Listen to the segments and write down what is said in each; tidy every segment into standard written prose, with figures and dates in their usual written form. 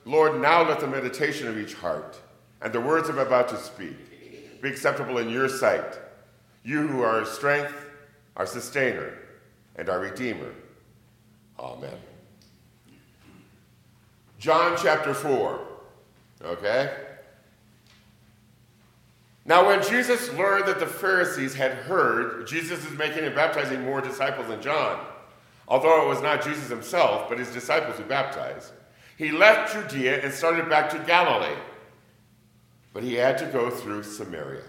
Lord, now let the meditation of each heart and the words I'm about to speak be acceptable in your sight, you who are our strength, our sustainer, and our redeemer. Amen. John chapter 4, okay? Now when Jesus learned that the Pharisees had heard Jesus is making and baptizing more disciples than John, although it was not Jesus himself, but his disciples who baptized, he left Judea and started back to Galilee. But he had to go through Samaria.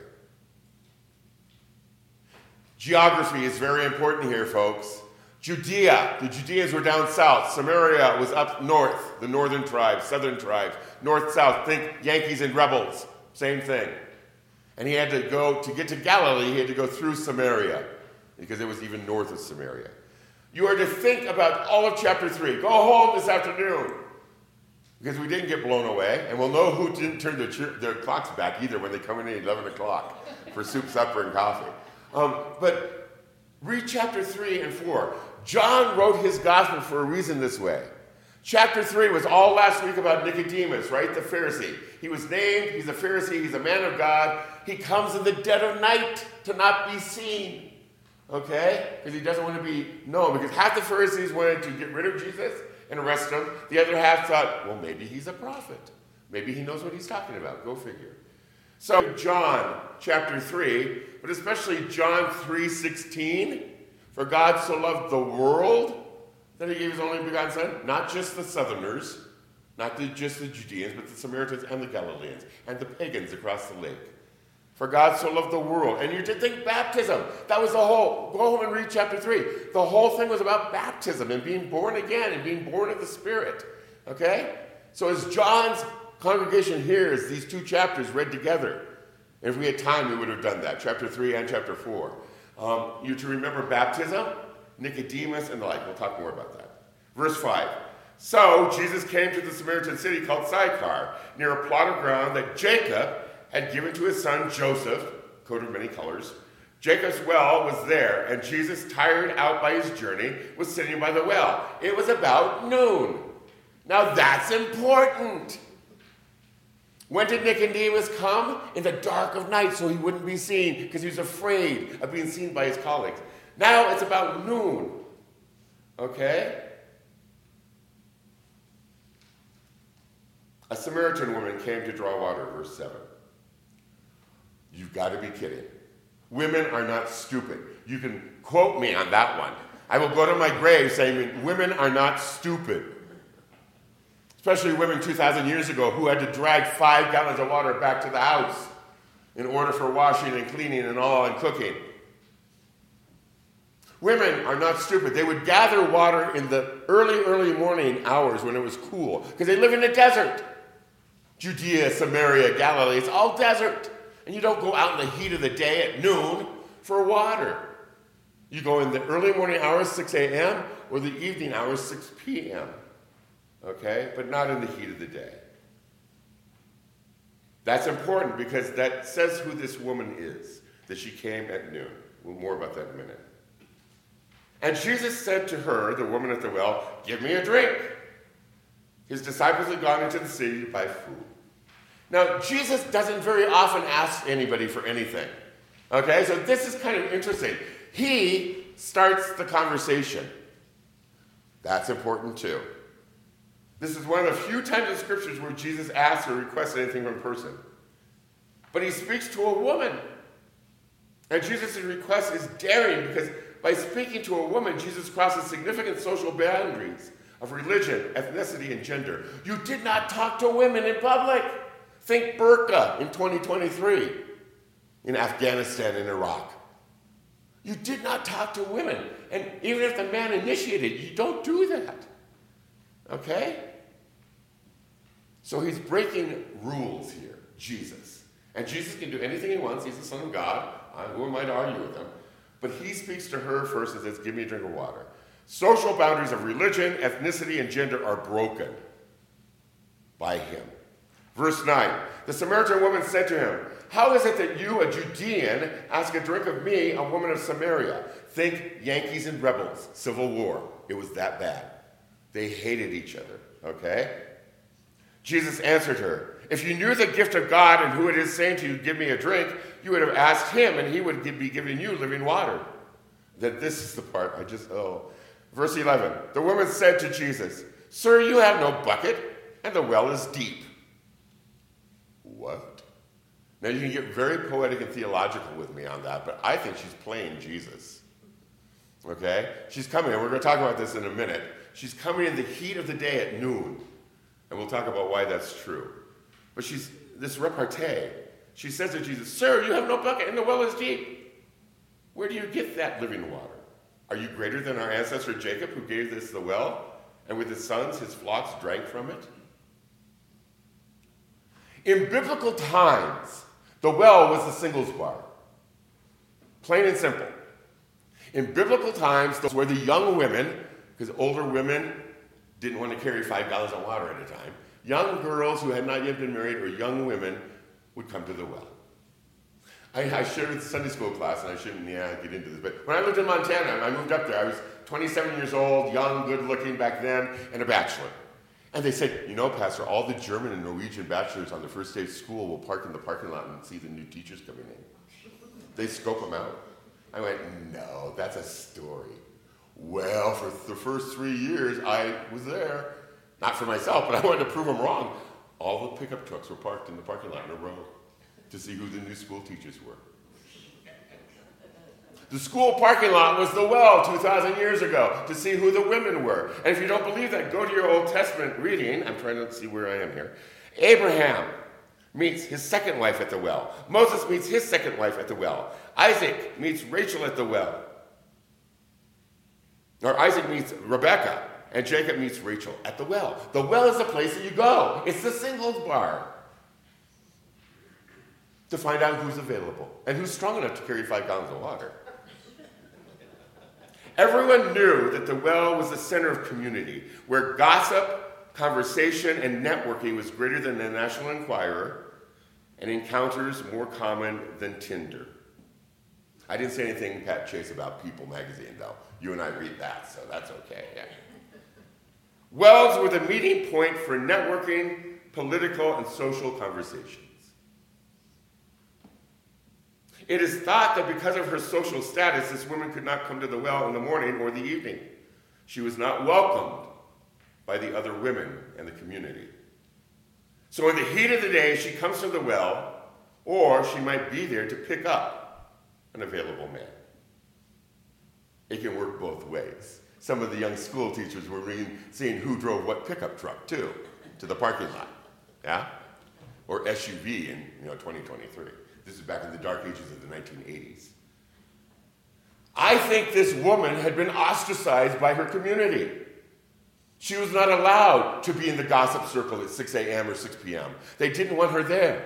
Geography is very important here, folks. Judea, the Judeans were down south. Samaria was up north, the northern tribes, southern tribes. North-south, think Yankees and Rebels, same thing. And he had to go, to get to Galilee, he had to go through Samaria, because it was even north of Samaria. You are to think about all of chapter 3. Go home this afternoon, because we didn't get blown away, and we'll know who didn't turn their clocks back either when they come in at 11 o'clock for soup, supper, and coffee. But read chapter 3 and 4. John wrote his gospel for a reason this way. Chapter 3 was all last week about Nicodemus, right? The Pharisee. He was named, he's a Pharisee, he's a man of God. He comes in the dead of night to not be seen, okay? Because he doesn't want to be known. Because half the Pharisees wanted to get rid of Jesus and arrest him. The other half thought, well, maybe he's a prophet. Maybe he knows what he's talking about. Go figure. So John chapter 3, but especially John 3:16, for God so loved the world that he gave his only begotten Son, not just the Southerners, not just the Judeans, but the Samaritans and the Galileans and the pagans across the lake. For God so loved the world. And you did think baptism. That was the whole, go home and read chapter 3. The whole thing was about baptism and being born again and being born of the Spirit. Okay? So as John's congregation hears these two chapters read together, and if we had time, we would have done that, chapter 3 and chapter 4. You're to remember baptism, Nicodemus, and the like. We'll talk more about that. Verse 5. So Jesus came to the Samaritan city called Sychar, near a plot of ground that Jacob had given to his son Joseph, coat of many colors. Jacob's well was there, and Jesus, tired out by his journey, was sitting by the well. It was about noon. Now that's important. When did Nicodemus come? In the dark of night, so he wouldn't be seen, because he was afraid of being seen by his colleagues. Now it's about noon. Okay? A Samaritan woman came to draw water, verse 7. You've got to be kidding. Women are not stupid. You can quote me on that one. I will go to my grave saying women are not stupid. Especially women 2,000 years ago who had to drag 5 gallons of water back to the house in order for washing and cleaning and all and cooking. Women are not stupid. They would gather water in the early morning hours when it was cool, because they live in the desert. Judea, Samaria, Galilee, it's all desert. And you don't go out in the heat of the day at noon for water. You go in the early morning hours, 6 a.m., or the evening hours, 6 p.m., okay? But not in the heat of the day. That's important because that says who this woman is, that she came at noon. We'll more about that in a minute. And Jesus said to her, the woman at the well, give me a drink. His disciples had gone into the city to buy food. Now, Jesus doesn't very often ask anybody for anything. Okay, so this is kind of interesting. He starts the conversation. That's important too. This is one of the few times in scriptures where Jesus asks or requests anything from a person. But he speaks to a woman. And Jesus' request is daring because by speaking to a woman, Jesus crosses significant social boundaries of religion, ethnicity, and gender. You did not talk to women in public. Think burqa in 2023 in Afghanistan and Iraq. You did not talk to women. And even if the man initiated, you don't do that. Okay? So he's breaking rules here, Jesus. And Jesus can do anything he wants. He's the Son of God. Who am I to argue with him? But he speaks to her first and says, give me a drink of water. Social boundaries of religion, ethnicity, and gender are broken by him. Verse 9, the Samaritan woman said to him, how is it that you, a Judean, ask a drink of me, a woman of Samaria? Think Yankees and Rebels, Civil War. It was that bad. They hated each other, okay? Jesus answered her, "If you knew the gift of God and who it is saying to you, 'Give me a drink,' you would have asked him, and he would be giving you living water." Then this is the part Verse 11, the woman said to Jesus, "Sir, you have no bucket, and the well is deep." What? Now you can get very poetic and theological with me on that, but I think she's playing Jesus. Okay? She's coming, and we're going to talk about this in a minute. She's coming in the heat of the day at noon, and we'll talk about why that's true. But she's this repartee. She says to Jesus, "Sir, you have no bucket, and the well is deep. Where do you get that living water? Are you greater than our ancestor Jacob, who gave us the well, and with his sons, his flocks drank from it?" In biblical times, the well was the singles bar. Plain and simple. In biblical times, those were the young women, because older women didn't want to carry 5 gallons of water at a time. Young girls who had not yet been married or young women would come to the well. I shared with the Sunday school class, and I shouldn't get into this, but when I lived in Montana, I moved up there. I was 27 years old, young, good-looking back then, and a bachelor. And they said, "You know, Pastor, all the German and Norwegian bachelors on the first day of school will park in the parking lot and see the new teachers coming in. They scope them out." I went, "No, that's a story." Well, for the first 3 years, I was there. Not for myself, but I wanted to prove them wrong. All the pickup trucks were parked in the parking lot in a row to see who the new school teachers were. The school parking lot was the well 2,000 years ago to see who the women were. And if you don't believe that, go to your Old Testament reading. I'm trying to see where I am here. Abraham meets his second wife at the well. Moses meets his second wife at the well. Isaac meets Rachel at the well. Or Isaac meets Rebekah, and Jacob meets Rachel at the well. The well is the place that you go. It's the singles bar to find out who's available and who's strong enough to carry 5 gallons of water. Everyone knew that the well was the center of community, where gossip, conversation, and networking was greater than the National Enquirer, and encounters more common than Tinder. I didn't say anything, Pat Chase, about People magazine, though. You and I read that, so that's okay. Yeah. Wells were the meeting point for networking, political, and social conversations. It is thought that because of her social status, this woman could not come to the well in the morning or the evening. She was not welcomed by the other women in the community. So in the heat of the day, she comes to the well, or she might be there to pick up an available man. It can work both ways. Some of the young school teachers were seeing who drove what pickup truck, too, to the parking lot. Yeah? Or SUV in 2023. This is back in the dark ages of the 1980s. I think this woman had been ostracized by her community. She was not allowed to be in the gossip circle at 6 a.m. or 6 p.m. They didn't want her there.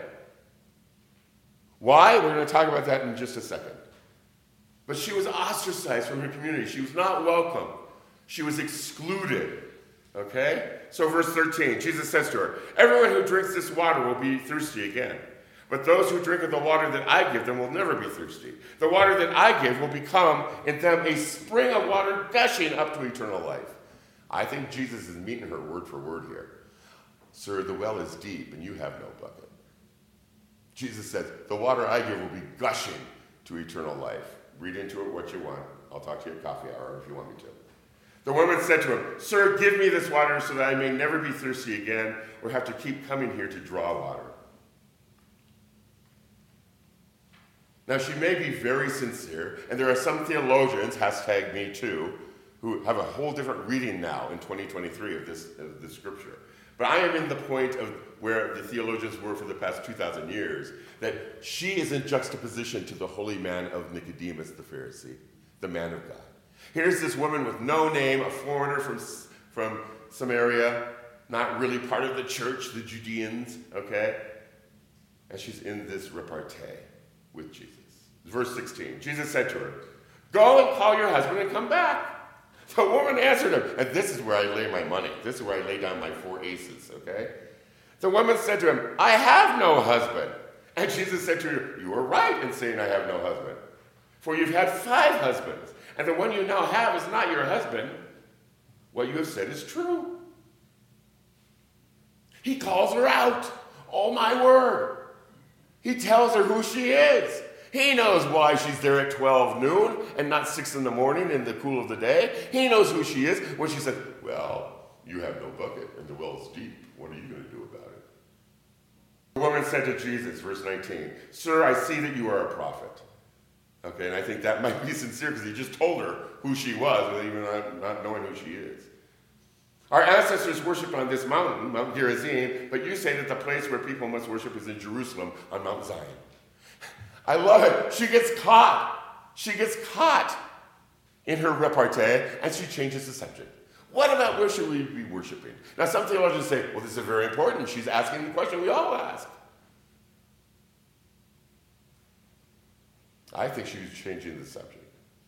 Why? We're going to talk about that in just a second. But she was ostracized from her community. She was not welcome. She was excluded. Okay? So verse 13, Jesus says to her, "Everyone who drinks this water will be thirsty again. But those who drink of the water that I give them will never be thirsty. The water that I give will become in them a spring of water gushing up to eternal life." I think Jesus is meeting her word for word here. "Sir, the well is deep and you have no bucket." Jesus says, "The water I give will be gushing to eternal life." Read into it what you want. I'll talk to you at coffee hour if you want me to. The woman said to him, "Sir, give me this water so that I may never be thirsty again or have to keep coming here to draw water." Now, she may be very sincere, and there are some theologians, #MeToo, who have a whole different reading now in 2023 of this scripture. But I am in the point of where the theologians were for the past 2,000 years, that she is in juxtaposition to the holy man of Nicodemus the Pharisee, the man of God. Here's this woman with no name, a foreigner from Samaria, not really part of the church, the Judeans, okay? And she's in this repartee with Jesus. Verse 16, Jesus said to her, "Go and call your husband and come back." The woman answered him, and this is where I lay my money. This is where I lay down my 4 aces, okay? The woman said to him, "I have no husband." And Jesus said to her, "You are right in saying I have no husband. For you've had 5 husbands, and the one you now have is not your husband. What you have said is true." He calls her out. Oh my word. He tells her who she is. He knows why she's there at 12 noon and not 6 in the morning in the cool of the day. He knows who she is when she said, well, you have no bucket and the well is deep. What are you going to do about it? The woman said to Jesus, verse 19, Sir, I see that you are a prophet. Okay, and I think that might be sincere because he just told her who she was without even not knowing who she is. Our ancestors worshipped on this mountain, Mount Gerizim, but you say that the place where people must worship is in Jerusalem on Mount Zion. I love it. She gets caught. She gets caught in her repartee, and she changes the subject. What about where should we be worshiping? Now, some theologians say, well, this is very important. She's asking the question we all ask. I think she was changing the subject.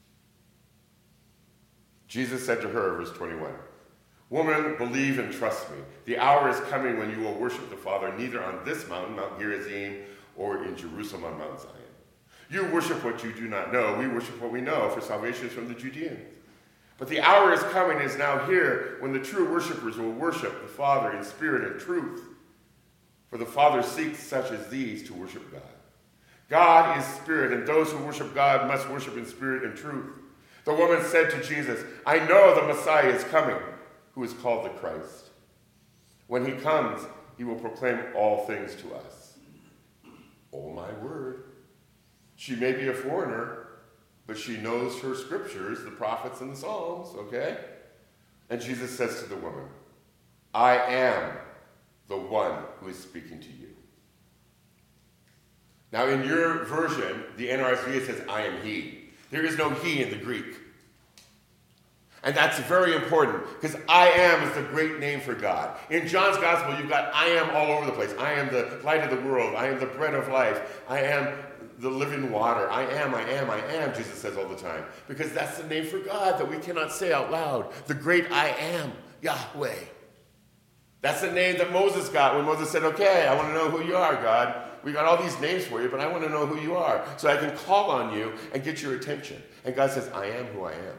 Jesus said to her, verse 21, Woman, believe and trust me. The hour is coming when you will worship the Father neither on this mountain, Mount Gerizim, or in Jerusalem on Mount Zion. You worship what you do not know. We worship what we know, for salvation is from the Judeans. But the hour is coming, is now here, when the true worshipers will worship the Father in spirit and truth. For the Father seeks such as these to worship God. God is spirit, and those who worship God must worship in spirit and truth. The woman said to Jesus, I know the Messiah is coming, who is called the Christ. When he comes, he will proclaim all things to us. Oh my word. She may be a foreigner, but she knows her scriptures, the prophets and the Psalms, okay? And Jesus says to the woman, I am the one who is speaking to you. Now in your version, the NRSV, it says, I am he. There is no he in the Greek. And that's very important, because I am is the great name for God. In John's gospel, you've got I am all over the place. I am the light of the world. I am the bread of life. I am the living water. I am, Jesus says all the time. Because that's the name for God that we cannot say out loud. The great I am, Yahweh. That's the name that Moses got when Moses said, okay, I want to know who you are, God. We got all these names for you, but I want to know who you are so I can call on you and get your attention. And God says, I am who I am.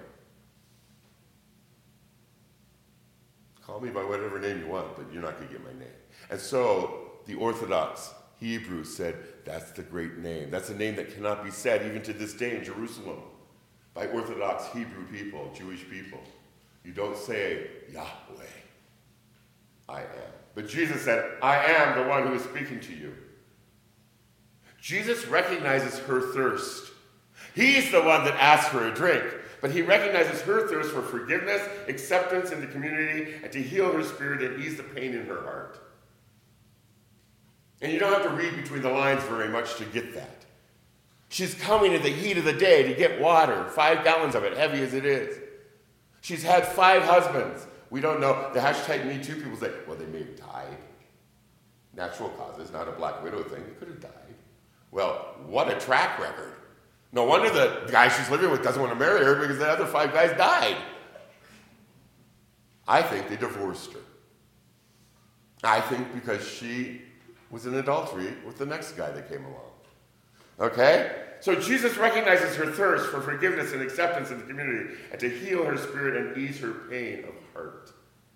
Call me by whatever name you want, but you're not going to get my name. And so the Orthodox Hebrews said, that's the great name. That's a name that cannot be said even to this day in Jerusalem by Orthodox Hebrew people, Jewish people. You don't say Yahweh. I am. But Jesus said, I am the one who is speaking to you. Jesus recognizes her thirst. He's the one that asks for a drink. But he recognizes her thirst for forgiveness, acceptance in the community, and to heal her spirit and ease the pain in her heart. And you don't have to read between the lines very much to get that. She's coming in the heat of the day to get water, 5 gallons of it, heavy as it is. She's had 5 husbands. We don't know. The hashtag #MeToo people say, well, they may have died. Natural causes, not a Black Widow thing. They could have died. Well, what a track record. No wonder the guy she's living with doesn't want to marry her because the other 5 guys died. I think they divorced her. I think because she was in adultery with the next guy that came along. Okay? So Jesus recognizes her thirst for forgiveness and acceptance in the community and to heal her spirit and ease her pain of heart.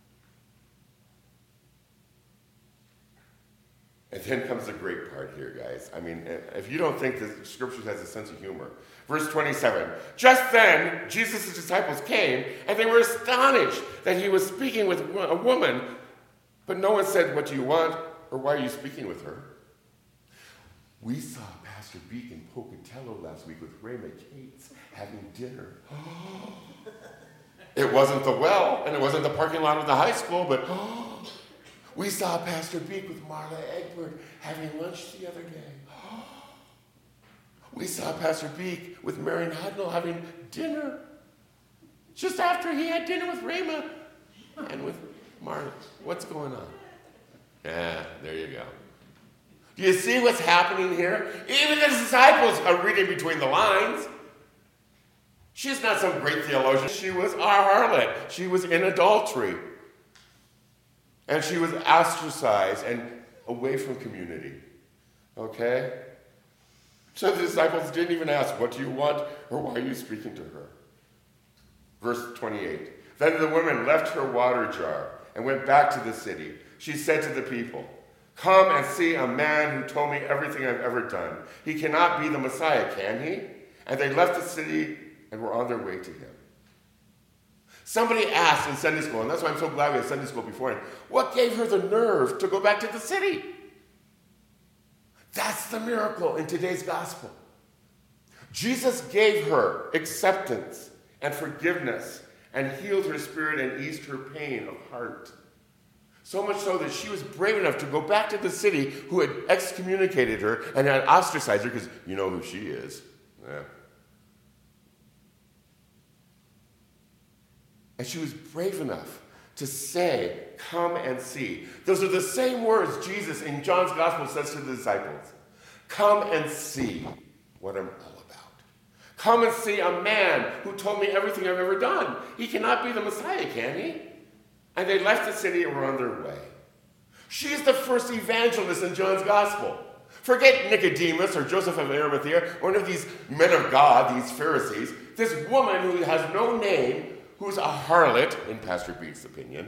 And then comes the great part here, guys. I mean, if you don't think the scriptures has a sense of humor. Verse 27. Just then, Jesus' disciples came, and they were astonished that he was speaking with a woman. But no one said, what do you want? Or why are you speaking with her? We saw Pastor Beek in Pocatello last week with Raymond Cates having dinner. It wasn't the well, and it wasn't the parking lot of the high school, but we saw Pastor Beek with Marla Egbert having lunch the other day. We saw Pastor Beek with Marion Hudnall having dinner just after he had dinner with Rhema and with Marla. What's going on? Yeah, there you go. Do you see what's happening here? Even the disciples are reading between the lines. She's not some great theologian. She was a harlot. She was in adultery. And she was ostracized and away from community. Okay? So the disciples didn't even ask, what do you want, or why are you speaking to her? Verse 28. Then the woman left her water jar and went back to the city. she said to the people, "Come and see a man who told me everything I've ever done. He cannot be the Messiah, can he?" And they left the city and were on their way to him. Somebody asked in Sunday school, and that's why I'm so glad we had Sunday school beforehand, what gave her the nerve to go back to the city? That's the miracle in today's gospel. Jesus gave her acceptance and forgiveness and healed her spirit and eased her pain of heart. So much so that she was brave enough to go back to the city who had excommunicated her and had ostracized her, because you know who she is. Yeah. And she was brave enough to say, "Come and see." Those are the same words Jesus in John's gospel says to the disciples. Come and see what I'm all about. Come and see a man who told me everything I've ever done. He cannot be the Messiah, can he? And they left the city and were on their way. She is the first evangelist in John's gospel. Forget Nicodemus or Joseph of Arimathea or one of these men of God, these Pharisees. This woman who has no name, who's a harlot, in Pastor Beat's opinion,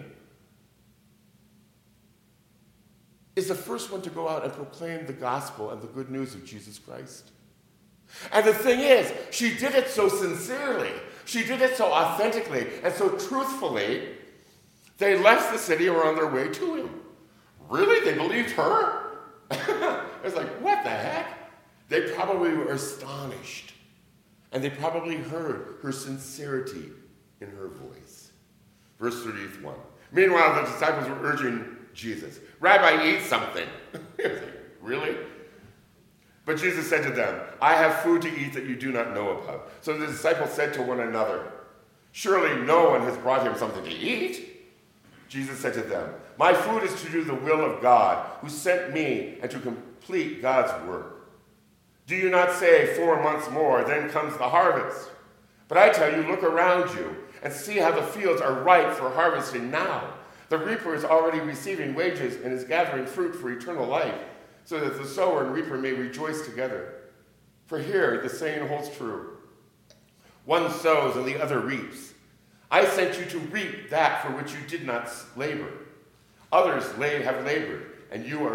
is the first one to go out and proclaim the gospel and the good news of Jesus Christ. And the thing is, she did it so sincerely, she did it so authentically and so truthfully, they left the city and were on their way to him. Really? They believed her? It was like, what the heck? They probably were astonished. And they probably heard her sincerity in her voice. Verse 31. Meanwhile, the disciples were urging Jesus, "Rabbi, eat something." He was like, really? But Jesus said to them, "I have food to eat that you do not know about." So the disciples said to one another, "Surely no one has brought him something to eat." Jesus said to them, "My food is to do the will of God, who sent me, and to complete God's work. Do you not say 4 months more, then comes the harvest? But I tell you, look around you and see how the fields are ripe for harvesting now. The reaper is already receiving wages and is gathering fruit for eternal life, so that the sower and reaper may rejoice together. For here the saying holds true. One sows and the other reaps. I sent you to reap that for which you did not labor. Others have labored, and you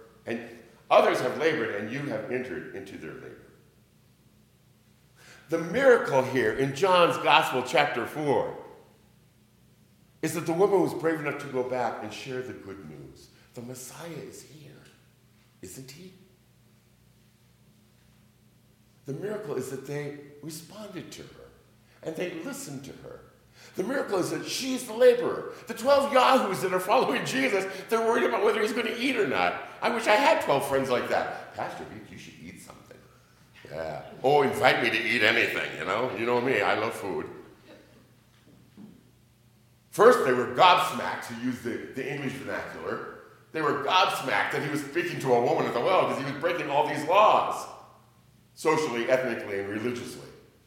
have entered into their labor." The miracle here in John's Gospel, chapter 4, is that the woman was brave enough to go back and share the good news. The Messiah is here, isn't he? The miracle is that they responded to her, and they listened to her. The miracle is that she's the laborer. The 12 yahoos that are following Jesus, they're worried about whether he's going to eat or not. I wish I had 12 friends like that. "Pastor Beat, you should eat something." Yeah. "Oh, invite me to eat anything, you know. You know me, I love food." First, they were gobsmacked, to use the English vernacular. They were gobsmacked that he was speaking to a woman at the well because he was breaking all these laws, socially, ethnically, and religiously.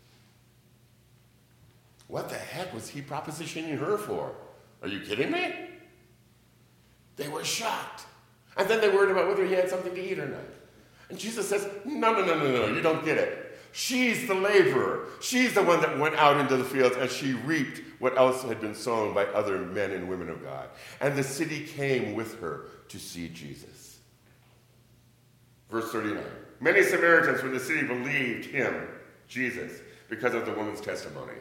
What the heck was he propositioning her for? Are you kidding me? They were shocked. And then they worried about whether he had something to eat or not. And Jesus says, no, you don't get it. She's the laborer. She's the one that went out into the fields and she reaped what else had been sown by other men and women of God. And the city came with her to see Jesus. Verse 39. Many Samaritans from the city believed him, Jesus, because of the woman's testimony.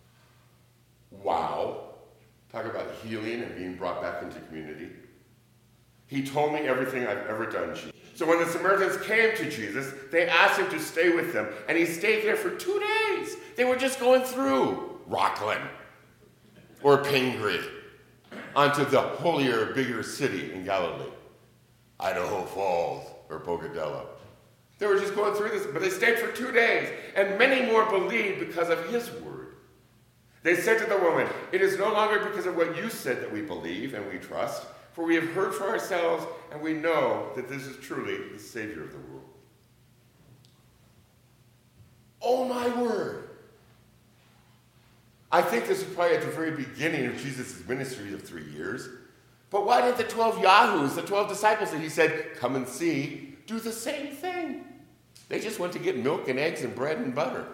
Wow. Talk about healing and being brought back into community. He told me everything I've ever done, she. So when the Samaritans came to Jesus, they asked him to stay with them, and he stayed there for 2 days. They were just going through Rockland or Pingree onto the holier, bigger city in Galilee, Idaho Falls or Bocadillo. They were just going through this, but they stayed for 2 days, and many more believed because of his word. They said to the woman, "It is no longer because of what you said that we believe and we trust, for we have heard for ourselves, and we know that this is truly the Savior of the world." Oh my word. I think this was probably at the very beginning of Jesus' ministry of 3 years. But why did the 12 yahoos, the 12 disciples that he said, "Come and see," do the same thing? They just went to get milk and eggs and bread and butter.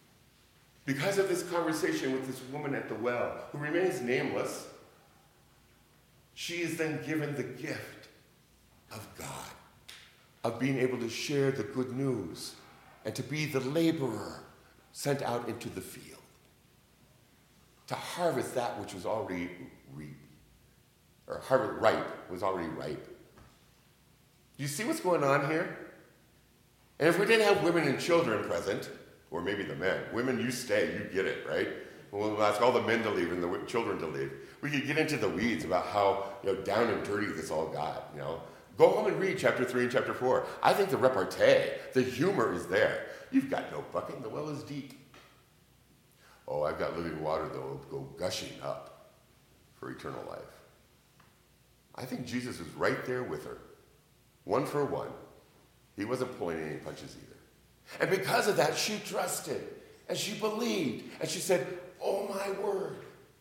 Because of this conversation with this woman at the well, who remains nameless, she is then given the gift of God, of being able to share the good news and to be the laborer sent out into the field, to harvest that which was already was already ripe. Do you see what's going on here? And if we didn't have women and children present, or maybe the men, women, you stay, you get it, right? We'll ask all the men to leave and the children to leave. We could get into the weeds about how down and dirty this all got. Go home and read chapter 3 and chapter 4. I think the repartee, the humor is there. You've got no bucket, and the well is deep. Oh, I've got living water that will go gushing up for eternal life. I think Jesus was right there with her, one for one. He wasn't pulling any punches either. And because of that, she trusted, and she believed, and she said, oh my word.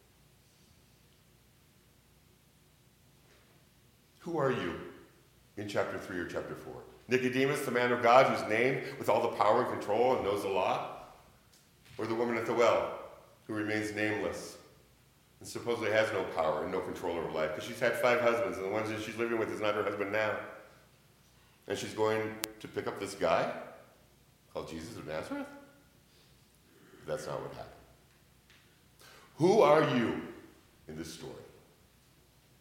Who are you in chapter 3 or chapter 4? Nicodemus, the man of God who's named with all the power and control and knows the law? Or the woman at the well who remains nameless and supposedly has no power and no control over life because she's had 5 husbands and the one that she's living with is not her husband now. And she's going to pick up this guy called Jesus of Nazareth? That's not what happened. Who are you in this story?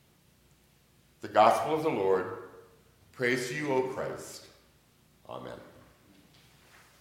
The gospel of the Lord. Praise to you, O Christ. Amen.